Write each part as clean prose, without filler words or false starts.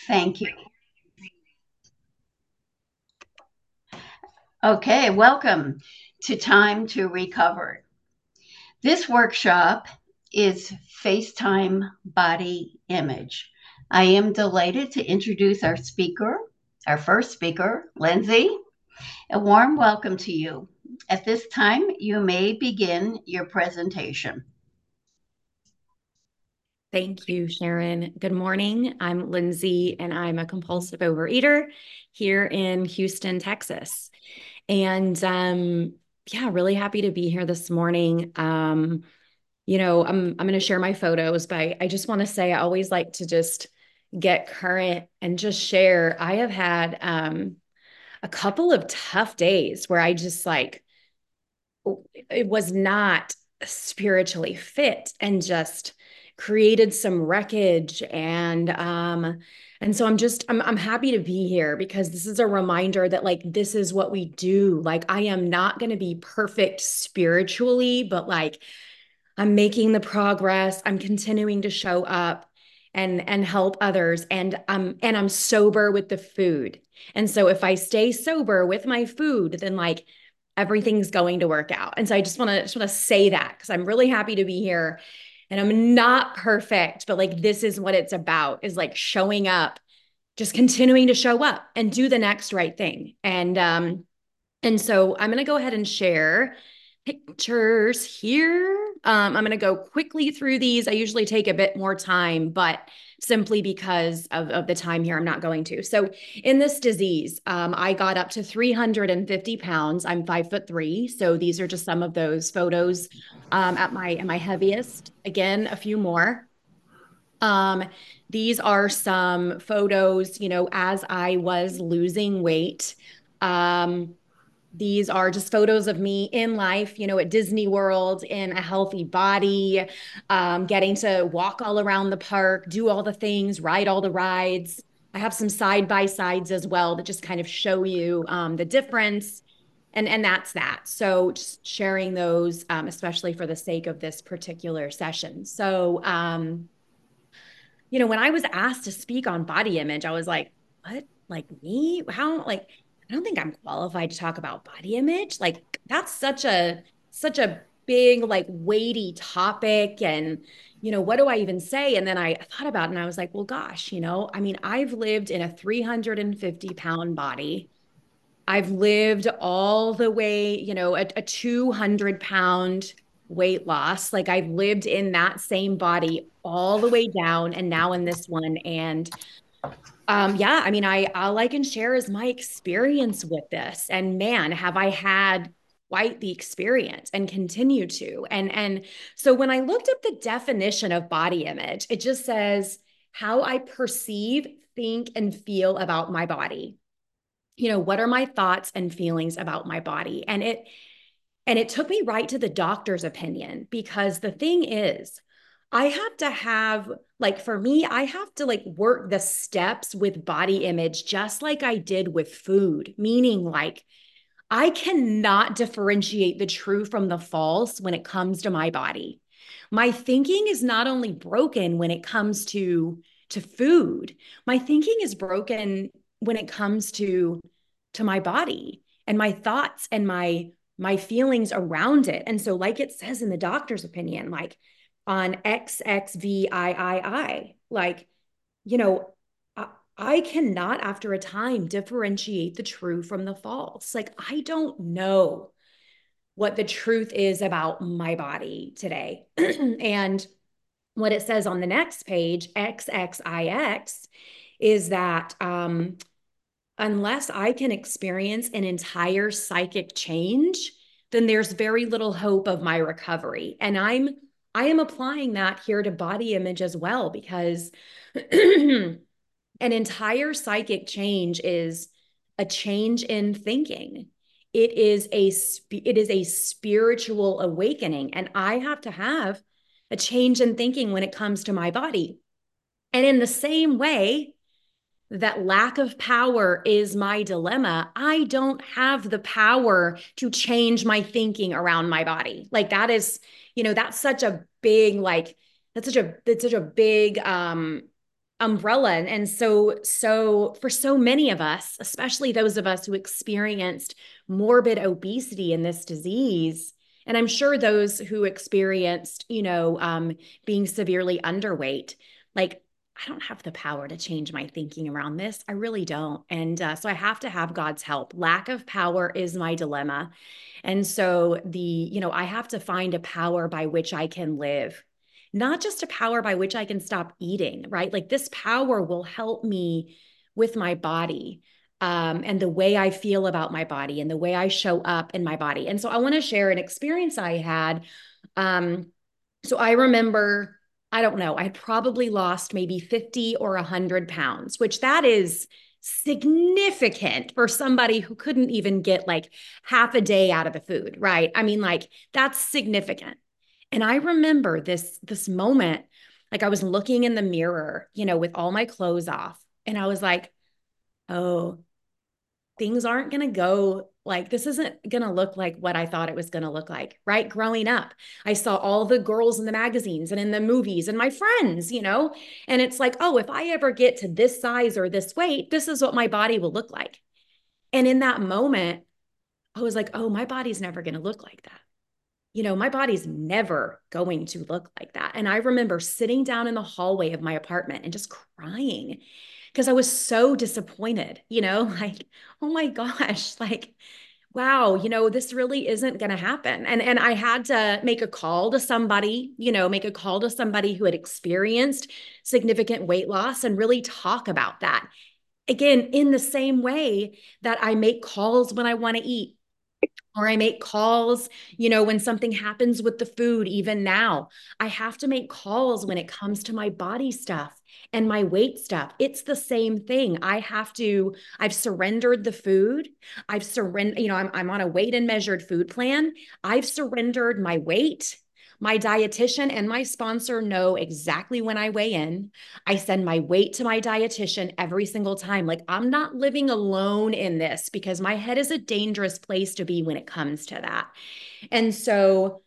Thank you. Okay, welcome to Time to Recover. This workshop is FaceTime Body Image. I am delighted to introduce our first speaker, Lindsay. A warm welcome to you. At this time, you may begin your presentation. Thank you, Sharon. Good morning. I'm Lindsay, and I'm a compulsive overeater here in Houston, Texas. And yeah, really happy to be here this morning. I'm going to share my photos, but I just want to say I always like to just get current and just share. I have had a couple of tough days where I just like it was not spiritually fit and just created some wreckage and so I'm happy to be here because this is a reminder that like this is what we do. Like I am not going to be perfect spiritually, but like I'm making the progress. I'm continuing to show up and help others and I'm sober with the food. And so if I stay sober with my food, then like everything's going to work out. And so I just want to say that because I'm really happy to be here and I'm not perfect, but like this is what it's about is like showing up, just continuing to show up and do the next right thing. And so I'm going to go ahead and share pictures here. I'm going to go quickly through these. I usually take a bit more time, but simply because of the time here, I'm not going to. So in this disease, I got up to 350 pounds. I'm 5'3". So these are just some of those photos at my heaviest. Again, a few more. Um, these are some photos, as I was losing weight. Um, these are just photos of me in life, at Disney World in a healthy body, getting to walk all around the park, do all the things, ride all the rides. I have some side by sides as well that just kind of show you the difference. And that's that. So just sharing those, especially for the sake of this particular session. So, when I was asked to speak on body image, I was like, what? Like me? How? Like, I don't think I'm qualified to talk about body image. Like, that's such a big, like weighty topic. And, what do I even say? And then I thought about it and I was like, well, gosh, I mean, I've lived in a 350 pound body. I've lived all the way, a 200-pound weight loss. Like I've lived in that same body all the way down and now in this one. And yeah, I mean, all I can share is my experience with this. And man, have I had quite the experience and continue to. And so when I looked up the definition of body image, it just says how I perceive, think, and feel about my body. What are my thoughts and feelings about my body? And it took me right to the doctor's opinion because the thing is, I have to have, like, for me, I have to like work the steps with body image just like I did with food, meaning like I cannot differentiate the true from the false when it comes to my body. My thinking is not only broken when it comes to food, my thinking is broken when it comes to my body and my thoughts and my feelings around it. And so like it says in the doctor's opinion, like on XXVIII, like, you know, I, I cannot after a time differentiate the true from the false. Like I don't know what the truth is about my body today. And what it says on the next page, XXIX, is that unless I can experience an entire psychic change, then there's very little hope of my recovery. And I am applying that here to body image as well, because an entire psychic change is a change in thinking. It is a spiritual awakening, and I have to have a change in thinking when it comes to my body. And in the same way, that lack of power is my dilemma. I don't have the power to change my thinking around my body. Like that is, that's such a big, like, that's such a big umbrella. And so for so many of us, especially those of us who experienced morbid obesity in this disease, and I'm sure those who experienced, being severely underweight, like I don't have the power to change my thinking around this. I really don't. And so I have to have God's help. Lack of power is my dilemma. And so I have to find a power by which I can live, not just a power by which I can stop eating, right? Like this power will help me with my body, and the way I feel about my body and the way I show up in my body. And so I want to share an experience I had. So I remember, I don't know, I probably lost maybe 50 or 100 pounds, which that is significant for somebody who couldn't even get like half a day out of the food, right? I mean, like that's significant. And I remember this moment, like I was looking in the mirror, with all my clothes off, and I was like, oh, things aren't going to go like this isn't going to look like what I thought it was going to look like, right? Growing up, I saw all the girls in the magazines and in the movies and my friends, and it's like, oh, if I ever get to this size or this weight, this is what my body will look like. And in that moment, I was like, oh, my body's never going to look like that. My body's never going to look like that. And I remember sitting down in the hallway of my apartment and just crying because I was so disappointed, like, oh my gosh, like, wow, this really isn't going to happen. And I had to make a call to somebody, make a call to somebody who had experienced significant weight loss and really talk about that. Again, in the same way that I make calls when I want to eat, or I make calls, when something happens with the food, even now, I have to make calls when it comes to my body stuff and my weight stuff. It's the same thing. I've surrendered the food. I've surrendered, I'm on a weighed and measured food plan. I've surrendered my weight. My dietitian and my sponsor know exactly when I weigh in. I send my weight to my dietitian every single time. Like I'm not living alone in this because my head is a dangerous place to be when it comes to that. And so,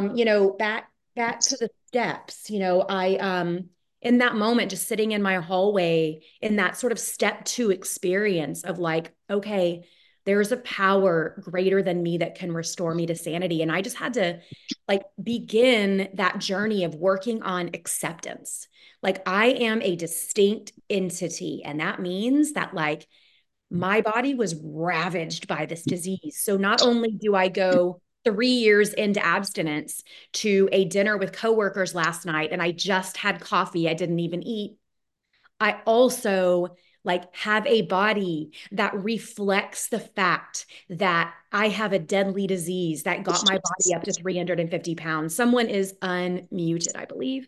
back to the steps, I, in that moment, just sitting in my hallway in that sort of step 2 experience of like, okay, there's a power greater than me that can restore me to sanity. And I just had to like begin that journey of working on acceptance. Like I am a distinct entity. And that means that like my body was ravaged by this disease. So not only do I go 3 years into abstinence to a dinner with coworkers last night, and I just had coffee, I didn't even eat. I also like have a body that reflects the fact that I have a deadly disease that got my body up to 350 pounds. Someone is unmuted, I believe.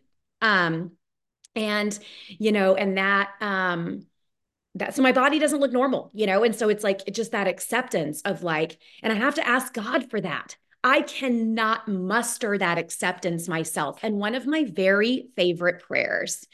And and that so my body doesn't look normal, and so it's like it's just that acceptance of like, and I have to ask God for that. I cannot muster that acceptance myself. And one of my very favorite prayers,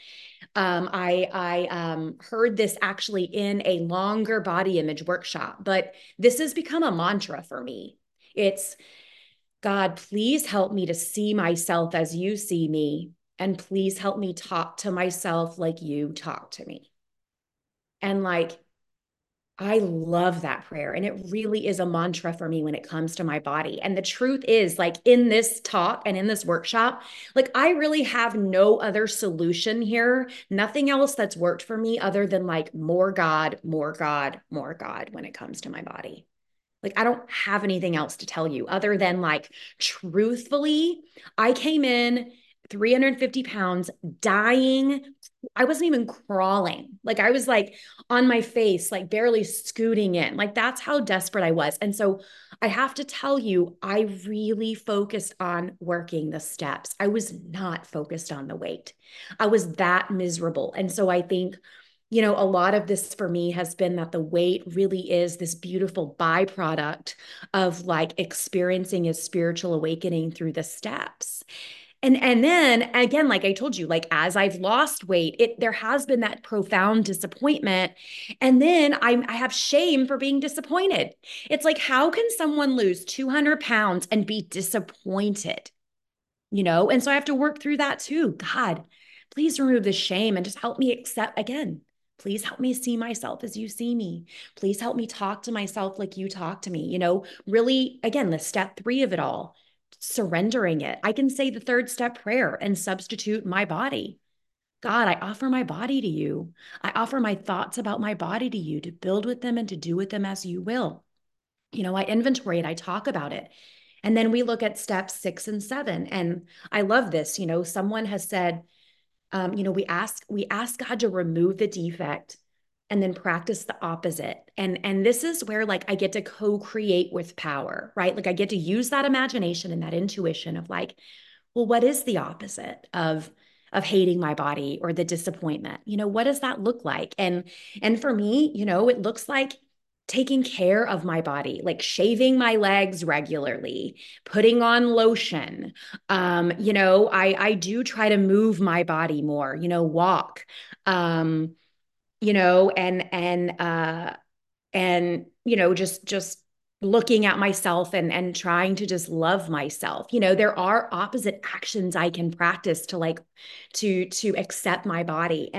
I heard this actually in a longer body image workshop, but this has become a mantra for me. It's, God, please help me to see myself as you see me, and please help me talk to myself like you talk to me. And like, I love that prayer. And it really is a mantra for me when it comes to my body. And the truth is, like in this talk and in this workshop, like I really have no other solution here. Nothing else that's worked for me other than like more God, more God, more God when it comes to my body. Like, I don't have anything else to tell you other than like, truthfully, I came in 350 pounds, dying. I wasn't even crawling. Like, I was like on my face, like barely scooting in. Like, that's how desperate I was. And so I have to tell you, I really focused on working the steps. I was not focused on the weight. I was that miserable. And so I think a lot of this for me has been that the weight really is this beautiful byproduct of like experiencing a spiritual awakening through the steps. And then again, like I told you, like as I've lost weight, there has been that profound disappointment. And then I have shame for being disappointed. It's like, how can someone lose 200 pounds and be disappointed? And so I have to work through that too. God, please remove the shame and just help me accept again. Please help me see myself as you see me. Please help me talk to myself like you talk to me. Really, again, the step 3 of it all, surrendering it. I can say the 3rd step prayer and substitute my body. God, I offer my body to you. I offer my thoughts about my body to you to build with them and to do with them as you will. I inventory it, I talk about it. And then we look at steps 6 and 7. And I love this. Someone has said, we ask God to remove the defect and then practice the opposite. And this is where like I get to co-create with power, right? Like I get to use that imagination and that intuition of like, well, what is the opposite of hating my body or the disappointment? What does that look like? And for me, it looks like taking care of my body, like shaving my legs regularly, putting on lotion. I do try to move my body more, walk. Um, just looking at myself and trying to just love myself. There are opposite actions I can practice to like to accept my body.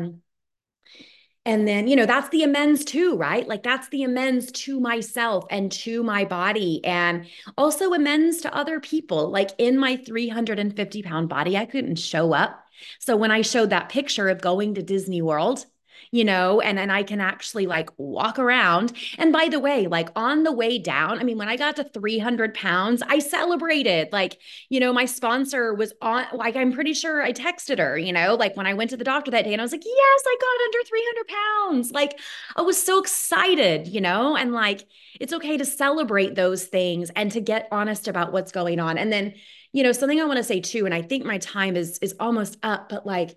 And then, that's the amends too, right? Like that's the amends to myself and to my body, and also amends to other people. Like in my 350-pound body, I couldn't show up. So when I showed that picture of going to Disney World, and I can actually like walk around. And by the way, like on the way down, I mean, when I got to 300 pounds, I celebrated. Like, my sponsor was on, like, I'm pretty sure I texted her, like when I went to the doctor that day and I was like, yes, I got under 300 pounds. Like, I was so excited, and like, it's okay to celebrate those things and to get honest about what's going on. And then, something I want to say too, and I think my time is almost up, but like,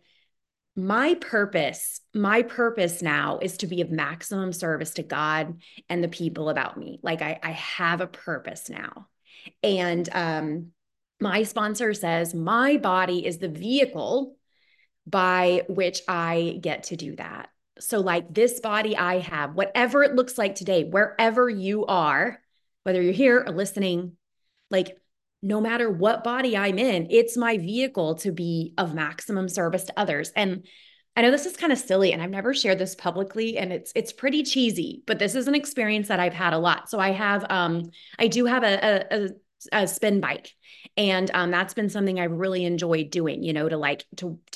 my purpose now is to be of maximum service to God and the people about me. Like I have a purpose now. And my sponsor says my body is the vehicle by which I get to do that. So like this body I have, whatever it looks like today, wherever you are, whether you're here or listening, like no matter what body I'm in, it's my vehicle to be of maximum service to others. And I know this is kind of silly and I've never shared this publicly and it's pretty cheesy, but this is an experience that I've had a lot. So I do have a spin bike, and that's been something I've really enjoyed doing, to like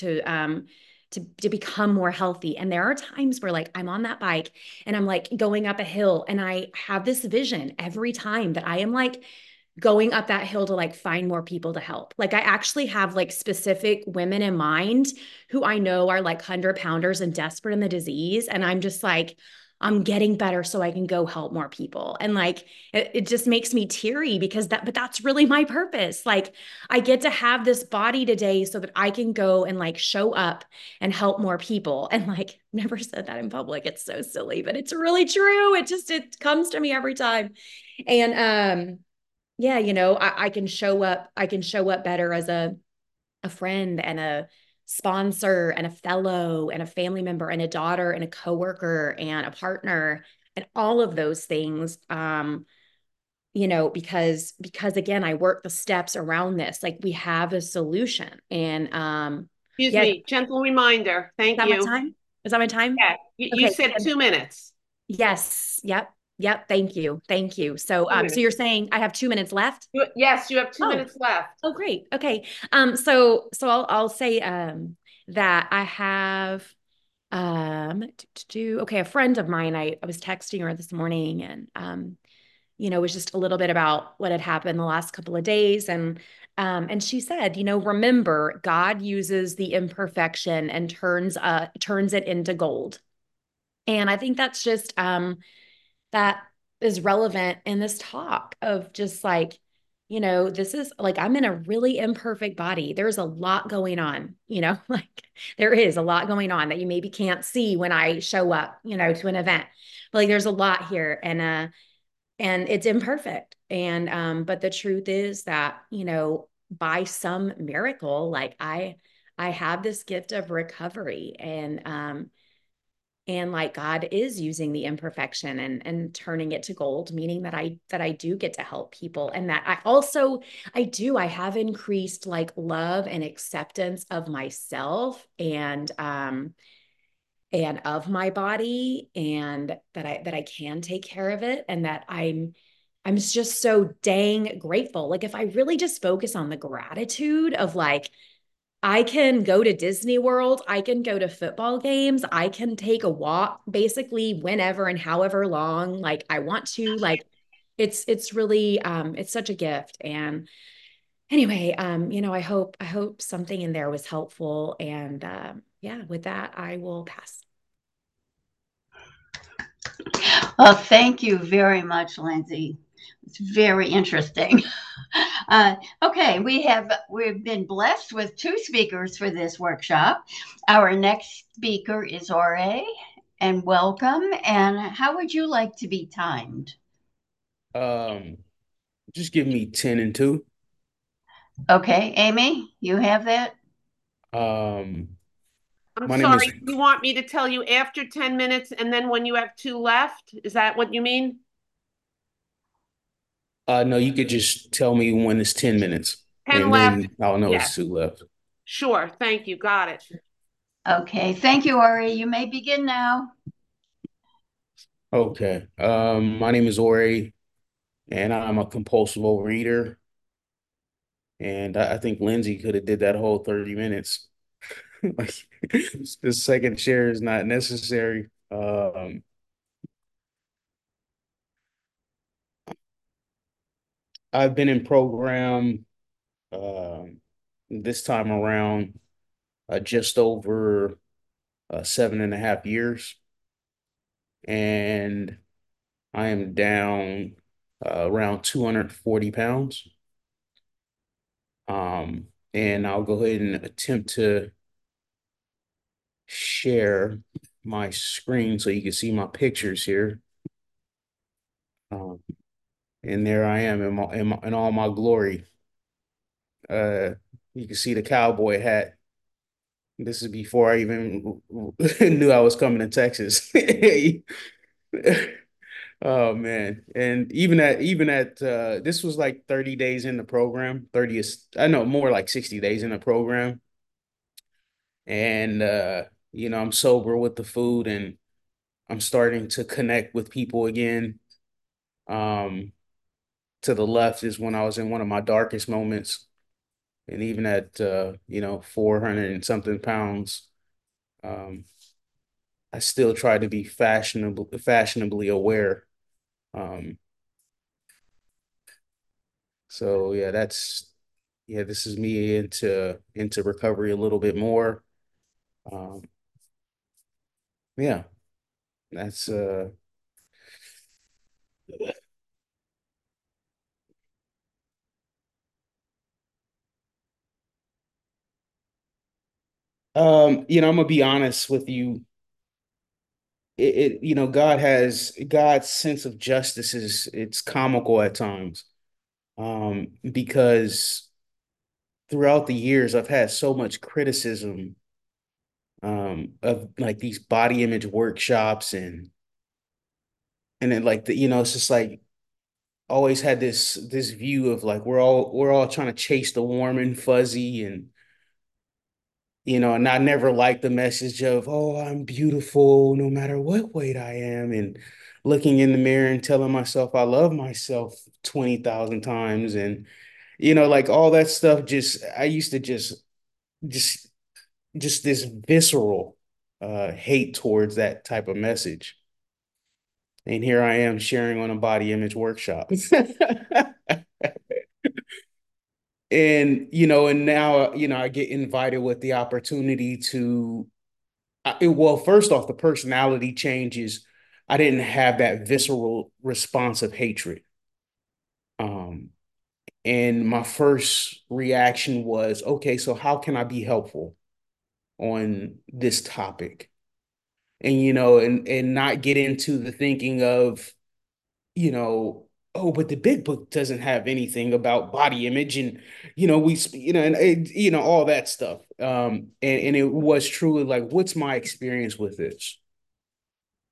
to become more healthy. And there are times where like I'm on that bike and I'm like going up a hill and I have this vision every time that I am like going up that hill to like find more people to help. Like I actually have like specific women in mind who I know are like 100-pounders and desperate in the disease. And I'm just like, I'm getting better so I can go help more people. And like, it just makes me teary because but that's really my purpose. Like I get to have this body today so that I can go and like show up and help more people. And like, never said that in public. It's so silly, but it's really true. It comes to me every time. And, yeah, I can show up better as a friend and a sponsor and a fellow and a family member and a daughter and a coworker and a partner and all of those things. Because again, I work the steps around this. Like we have a solution. And Excuse yeah, is me, gentle reminder. Thank that my you. time? Is that my time? Yeah, you Okay. said 2 minutes. Yes. Yep. Yep. Thank you. Thank you. So 2 minutes. you're saying I have 2 minutes left? Yes, you have two Oh, minutes left. oh, great. Okay. So I'll say that I have okay, a friend of mine, I was texting her this morning, and it was just a little bit about what had happened the last couple of days. And she said, remember, God uses the imperfection and turns it into gold. And I think that's just that is relevant in this talk of just like, this is like, I'm in a really imperfect body. There's a lot going on, like there is a lot going on that you maybe can't see when I show up, to an event. But like there's a lot here, and it's imperfect. But the truth is that, by some miracle, like I have this gift of recovery, and like God is using the imperfection and turning it to gold, meaning that I do get to help people, and that I have increased like love and acceptance of myself and of my body, and that I can take care of it, and that I'm just so dang grateful. Like if I really just focus on the gratitude of like, I can go to Disney World, I can go to football games, I can take a walk basically whenever and however long like I want to. Like it's really it's such a gift. And anyway, I hope something in there was helpful. And yeah, with that, I will pass. Well, thank you very much, Lindsay. It's very interesting. Okay, we've been blessed with two speakers for this workshop. Our next speaker is Ore, and welcome. And how would you like to be timed? Um, just give me 10 and 2. Okay, Amy, you have that? Um, I'm my name is sorry. You want me to tell you after 10 minutes and then when you have two left? Is that what you mean? no, you could just tell me when it's 10 minutes 10 and left? then I'll know Yes. it's 2 left. Sure. Thank you. Got it. Okay, thank you, Ore. You may begin now. Okay. My name is Ori and I'm a compulsive overeater. And I think Lindsay could have did that whole 30 minutes. Like the second share is not necessary. I've been in program this time around just over 7.5 years, and I am down around 240 pounds. And I'll go ahead and attempt to share my screen so you can see my pictures here. Um, and there I am in all my glory. Uh, you can see the cowboy hat. This is before I even knew I was coming to Texas. Oh man. And even at this was like 30 days in the program. 30 is I know more like 60 days in the program. And I'm sober with the food and I'm starting to connect with people again. Um to the left is when I was in one of my darkest moments. And even at 400 and something pounds, um, I still try to be fashionably aware. Um, so yeah, this is me into recovery a little bit more. Um, yeah, that's I'm gonna be honest with you. God's sense of justice is it's comical at times. Because throughout the years I've had so much criticism of like these body image workshops and then like it's just like always had this view of like we're all trying to chase the warm and fuzzy and I never liked the message of, oh, I'm beautiful no matter what weight I am, and looking in the mirror and telling myself I love myself 20,000 times. And like all that stuff, just I used to just just this visceral hate towards that type of message. And here I am sharing on a body image workshop. And now I get invited with the opportunity to well, first off, the personality changes. I didn't have that visceral response of hatred. Um, and my first reaction was, okay, so how can I be helpful on this topic? And not get into the thinking of, oh, but the big book doesn't have anything about body image and all that stuff. And it was truly like, what's my experience with this?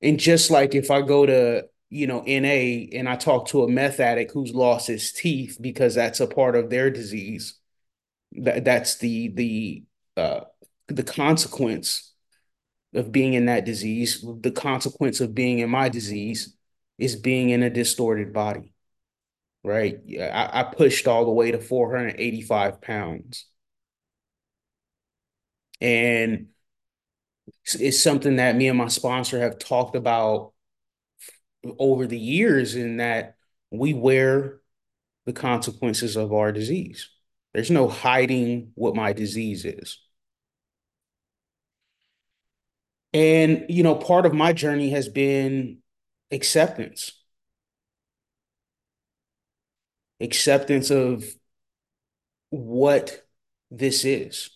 And just like if I go to, NA and I talk to a meth addict who's lost his teeth because that's a part of their disease, that's uh the consequence of being in that disease. The consequence of being in my disease is being in a distorted body, right? Yeah, I pushed all the way to 485 pounds. And it's something that me and my sponsor have talked about over the years, in that we wear the consequences of our disease. There's no hiding what my disease is. And, part of my journey has been acceptance, acceptance of what this is.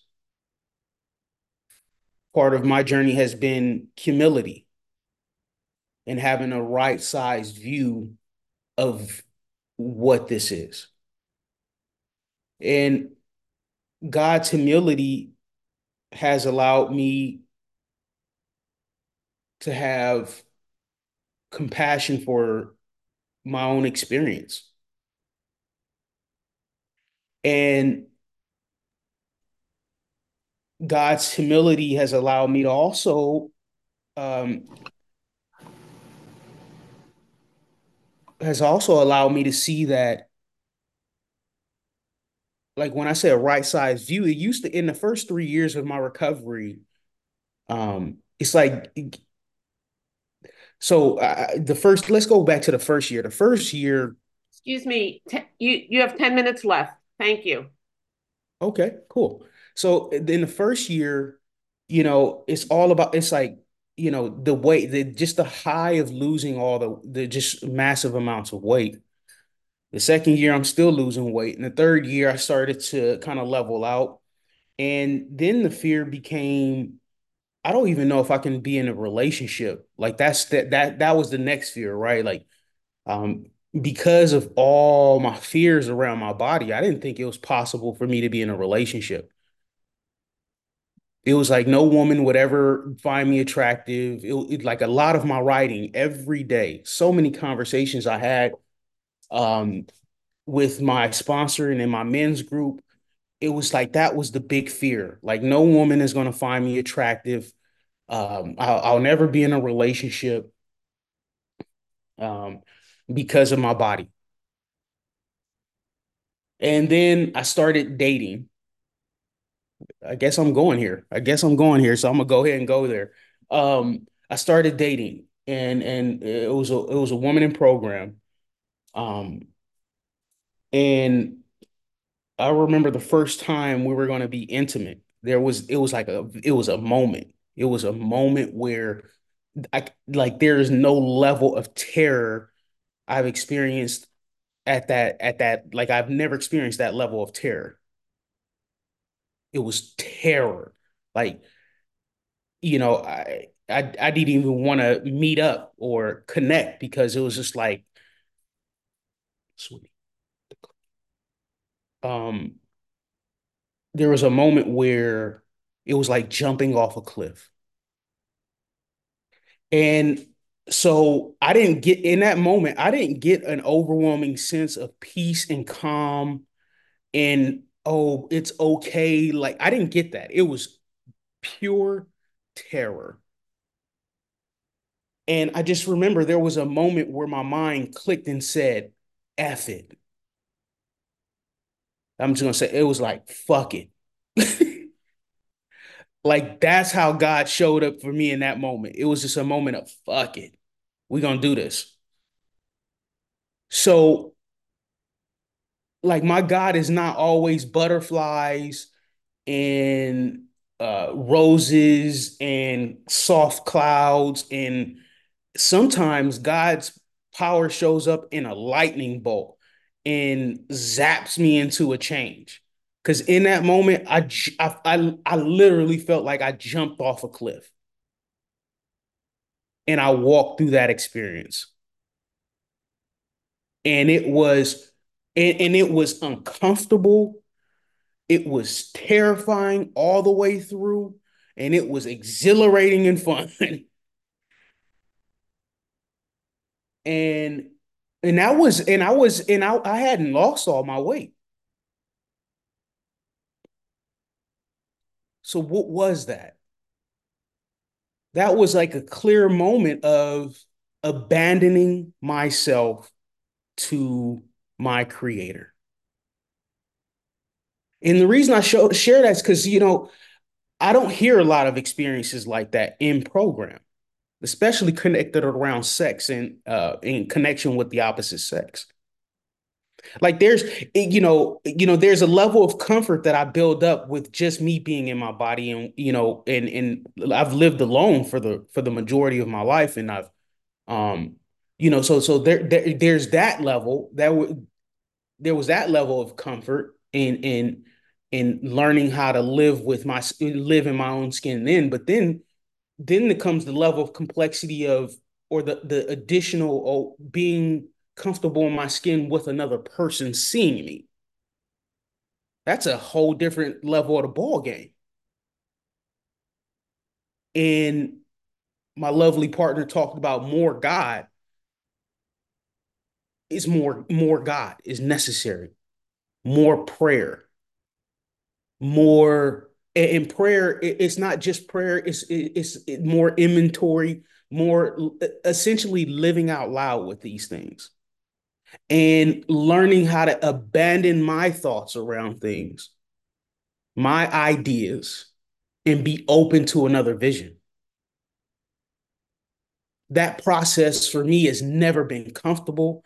Part of my journey has been humility and having a right sized view of what this is. And God's humility has allowed me to have compassion for my own experience. And God's humility has allowed me to also um, allowed me to see that, like when I say a right size view, it used to, in the first 3 years of my recovery, it's like, so let's go back to the first year. The first year, Excuse me, you have 10 minutes left. Thank you. okay, cool. So in the first year, it's all about, it's like, the weight, just the high of losing all the just massive amounts of weight. The second year, I'm still losing weight. And the third year, I started to kind of level out. And then the fear became, I don't even know if I can be in a relationship. Like that was the next fear, right? Like, um, because of all my fears around my body, I didn't think it was possible for me to be in a relationship. It was like no woman would ever find me attractive. Like a lot of my writing every day, so many conversations I had um, with my sponsor and in my men's group, it was like that was the big fear. Like no woman is going to find me attractive. I'll never be in a relationship um, because of my body. And then I started dating. I guess I'm going here. So I'm gonna go ahead and go there. I started dating, and it was a woman in program. Um, and I remember the first time we were going to be intimate. It was a moment. It was a moment where there is no level of terror I've experienced like I've never experienced that level of terror. It was terror. Like, I didn't even want to meet up or connect because it was just like, sweetie. Um, there was a moment where it was like jumping off a cliff. And so I didn't get in that moment, I didn't get an overwhelming sense of peace and calm and, oh, it's okay. Like I didn't get that. It was pure terror. And I just remember there was a moment where my mind clicked and said, F it. I'm just gonna say it was like, fuck it. Like that's how God showed up for me in that moment. It was just a moment of fuck it. We're gonna do this. So, like, my God is not always butterflies and roses and soft clouds. And sometimes God's power shows up in a lightning bolt and zaps me into a change. Because in that moment, I literally felt like I jumped off a cliff and I walked through that experience. And it was uncomfortable. It was terrifying all the way through, and it was exhilarating and fun. And I hadn't lost all my weight. So what was that? That was like a clear moment of abandoning myself to my creator. And the reason share that is because, I don't hear a lot of experiences like that in program, especially connected around sex and in connection with the opposite sex. Like there's a level of comfort that I build up with just me being in my body, and and I've lived alone for the majority of my life, and I've so there's that level there was that level of comfort in learning how to live in my own skin but then there comes the level of complexity of or the additional being comfortable in my skin with another person seeing me. That's a whole different level of the ball game. And my lovely partner talked about more God is more God is necessary, more prayer, more and prayer. It's not just prayer. It's more inventory, more essentially living out loud with these things and learning how to abandon my thoughts around things, my ideas, and be open to another vision. That process for me has never been comfortable.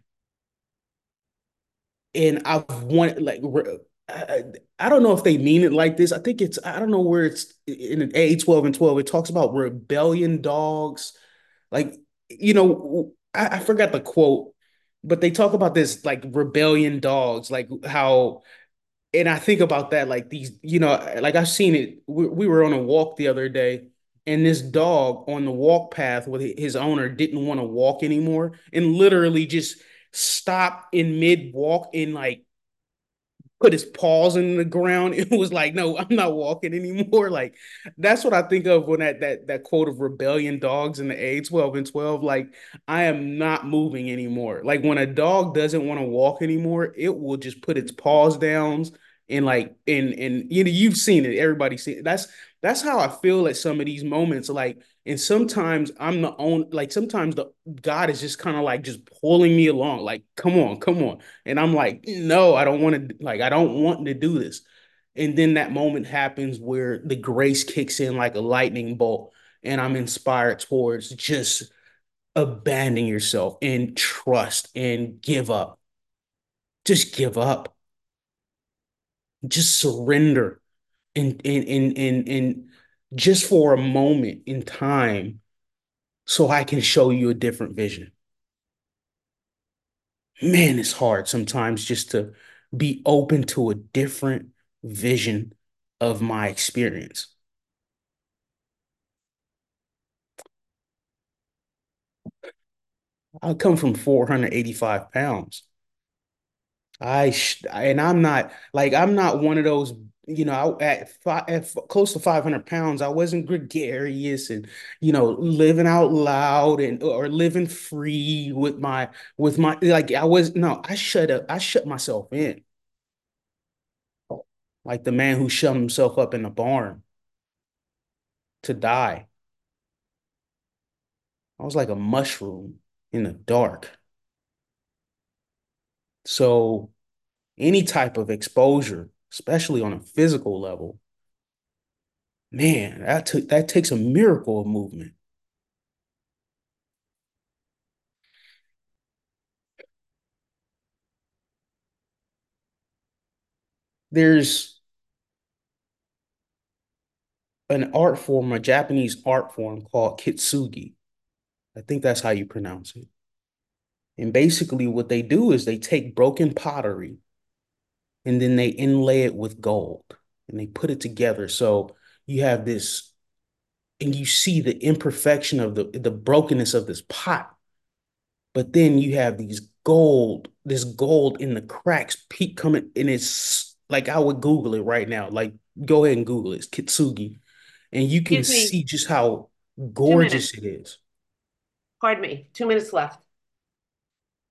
And I've wanted, like, I don't know if they mean it like this. I don't know where it's in A12 and 12. It talks about rebellion dogs. Like, I forgot the quote, but they talk about this like rebellion dogs, like how and I think about that like these, like I've seen it. We were on a walk the other day, and this dog on the walk path with his owner didn't want to walk anymore, and literally just stopped in mid walk and like put his paws in the ground. It was like, no, I'm not walking anymore. Like that's what I think of when that quote of rebellion dogs in the A12 and 12. Like I am not moving anymore. Like when a dog doesn't want to walk anymore, it will just put its paws down and like and you've seen it. Everybody's seen it. That's how I feel at some of these moments. Like, and sometimes sometimes the God is just kind of like just pulling me along. Like, come on. And I'm like, no, I don't want to do this. And then that moment happens where the grace kicks in like a lightning bolt, and I'm inspired towards just abandon yourself and trust and give up. Just give up. Just surrender and just for a moment in time so I can show you a different vision. Man, it's hard sometimes just to be open to a different vision of my experience. I come from 485 pounds. And I'm not one of those, at close to 500 pounds, I wasn't gregarious and, living out loud and, or living free like I was, no, I shut myself in. Like the man who shut himself up in the barn to die. I was like a mushroom in the dark. So any type of exposure, especially on a physical level, man, that takes a miracle of movement. There's an art form, a Japanese art form called kitsugi. I think that's how you pronounce it. And basically, what they do is they take broken pottery and then they inlay it with gold and they put it together. So you have this, and you see the imperfection of the brokenness of this pot, but then you have this gold in the cracks peak coming, and it's like I would Google it right now. Like go ahead and Google it. It's kitsugi, and you can Excuse me, see just how 2 minutes. gorgeous it is. Pardon me, 2 minutes left.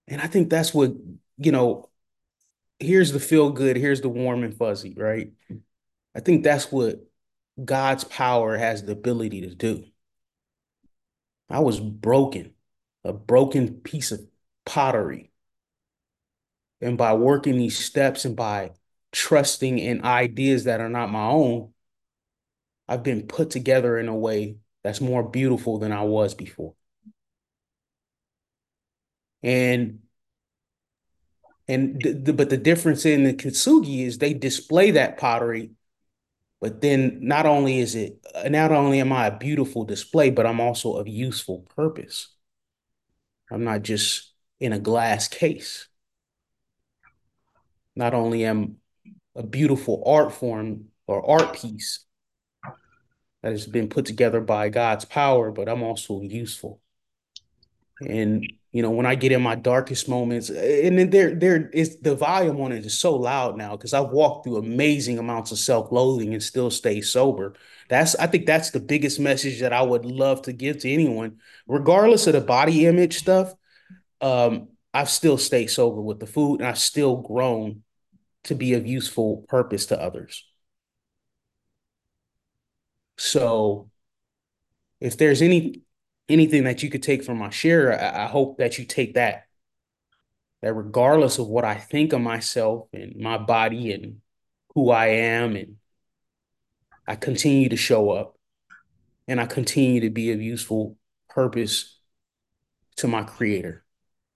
And I think that's what, you know, here's the feel good, here's the warm and fuzzy, right? I think that's what God's power has the ability to do. I was broken, a broken piece of pottery. And by working these steps and by trusting in ideas that are not my own, I've been put together in a way that's more beautiful than I was before. And but the difference in the kintsugi is they display that pottery, but then not only am I a beautiful display, but I'm also of useful purpose. I'm not just in a glass case. Not only am a beautiful art form or art piece that has been put together by God's power, but I'm also useful. And you know, when I get in my darkest moments, and then there is the volume on it is so loud now because I've walked through amazing amounts of self-loathing and still stay sober. I think that's the biggest message that I would love to give to anyone, regardless of the body image stuff. I've still stayed sober with the food, and I've still grown to be of useful purpose to others. So if there's anything that you could take from my share, I hope that you take that regardless of what I think of myself and my body and who I am, and I continue to show up and I continue to be of useful purpose to my creator.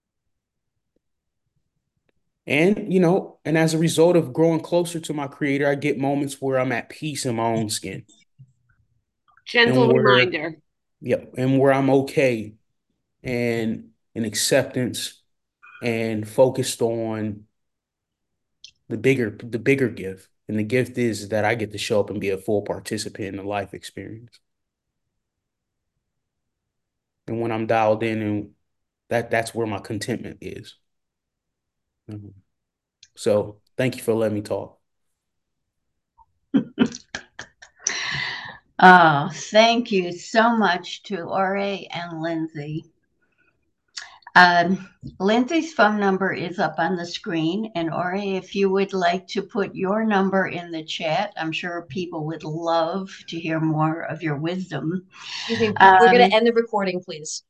And, you know, and as a result of growing closer to my creator, I get moments where I'm at peace in my own skin Gentle and where, reminder. yep, and where I'm okay and in acceptance and focused on the bigger gift. And the gift is that I get to show up and be a full participant in the life experience. And when I'm dialed in, and that's where my contentment is. So thank you for letting me talk. Oh, thank you so much to Ore and Lindsay. Lindsay's phone number is up on the screen. And Ore, if you would like to put your number in the chat, I'm sure people would love to hear more of your wisdom. Excuse me, we're going to end the recording, please.